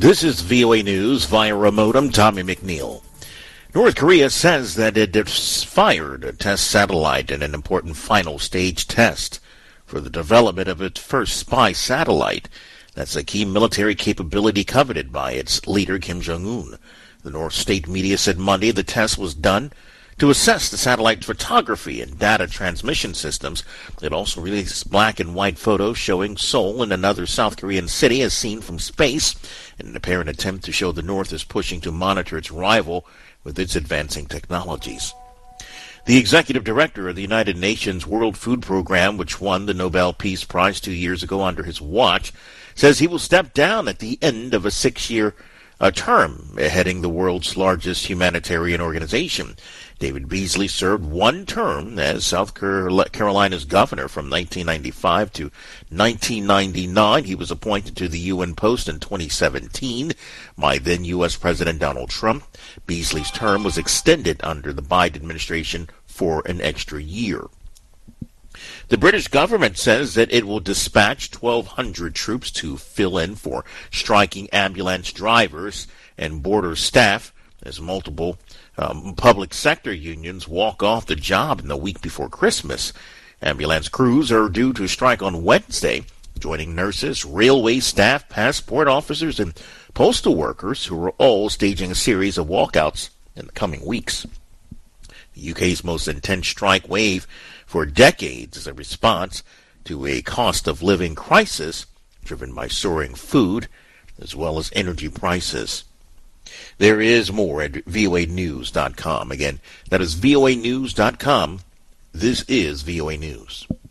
This is VOA News via remote. I'm Tommy McNeil. North Korea says that it has fired a test satellite in an important final stage test for the development of its first spy satellite. That's a key military capability coveted by its leader, Kim Jong-un. The North State media said Monday the test was done to assess the satellite's photography and data transmission systems. It also released black and white photos showing Seoul and another South Korean city as seen from space in an apparent attempt to show the North is pushing to monitor its rival with its advancing technologies. The executive director of the United Nations World Food Program, which won the Nobel Peace Prize 2 years ago under his watch, says he will step down at the end of a 6-year term heading the world's largest humanitarian organization. David Beasley served one term as South Carolina's governor from 1995 to 1999. He was appointed to the UN post in 2017 by then U.S. President Donald Trump. Beasley's term was extended under the Biden administration for an extra year. The British government says that it will dispatch 1,200 troops to fill in for striking ambulance drivers and border staff as multiple public sector unions walk off the job in the week before Christmas. Ambulance crews are due to strike on Wednesday, joining nurses, railway staff, passport officers, and postal workers who are all staging a series of walkouts in the coming weeks. The UK's most intense strike wave for decades is a response to a cost of living crisis driven by soaring food as well as energy prices. There is more at voanews.com. Again, that is voanews.com. This is VOA News.